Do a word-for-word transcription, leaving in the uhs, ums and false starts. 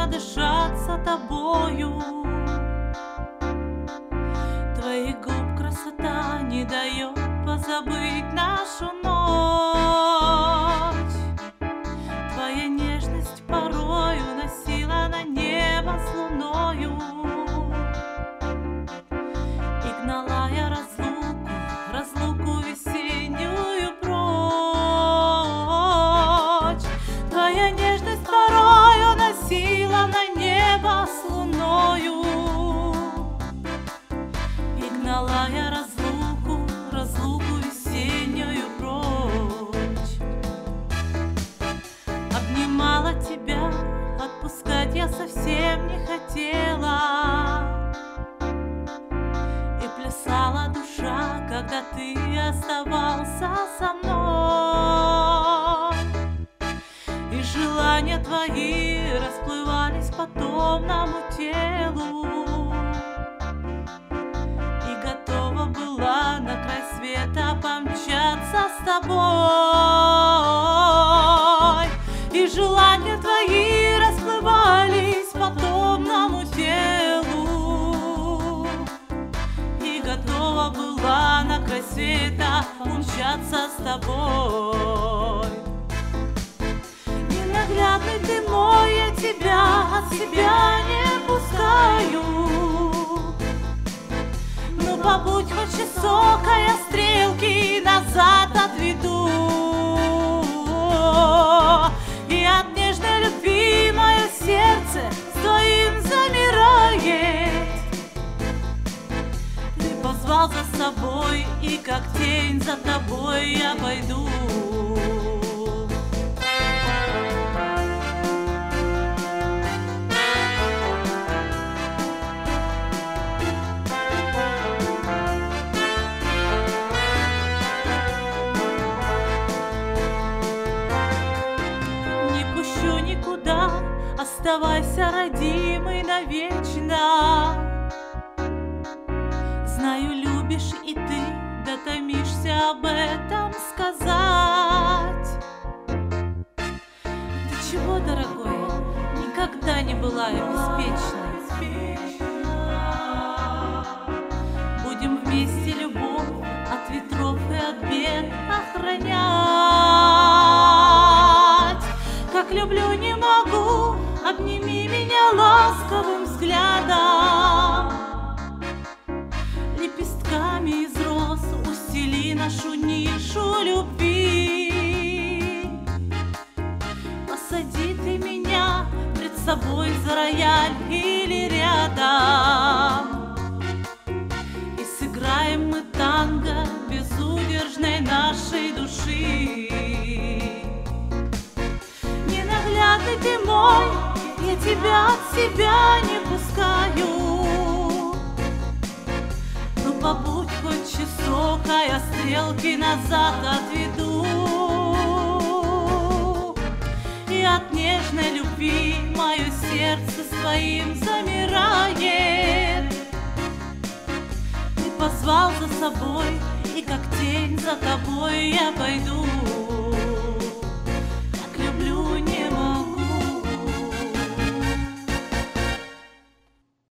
надышаться тобою. Твоих губ красота не дает позабыть нашу ночь. Твоя нежность порою носила на небо с луною, и гнала я разлуку, разлуку весеннюю прочь. Твоя нежность порою носила на небо с луною, и гнала я разлуку, разлуку весеннюю прочь. Обнимала тебя, отпускать я совсем не хотела, и плясала душа, когда ты оставался со мной. И желания твои расплывались по томному телу, и готова была на край света помчаться с тобой. И желания твои расплывались по томному телу, и готова была на край света умчаться с тобой. Ненаглядный ты мой, я тебя от себя не пускаю. Ну побудь хоть часок, а я стрелки назад отведу. И от нежной любви мое сердце с твоим замирает. Ты позвал за собой, и как тень за тобой я пойду. Никуда, оставайся, родимый, навечно. Знаю, любишь и ты, да томишься об этом сказать. Ты чего, дорогой, никогда не была я беспечной. Будем вместе любовь от ветров и от бед охранять. Как люблю, не могу, обними меня ласковым взглядом. Лепестками из роз устели нашу нишу любви. Посади ты меня пред собой за рояль или рядом, и сыграем мы танго безудержной нашей души. Ненаглядный ты мой, я тебя от себя не пускаю. Ну побудь хоть часок, а я стрелки назад отведу. И от нежной любви мое сердце своим замирает. Ты позвал за собой, и как тень за тобой я пойду.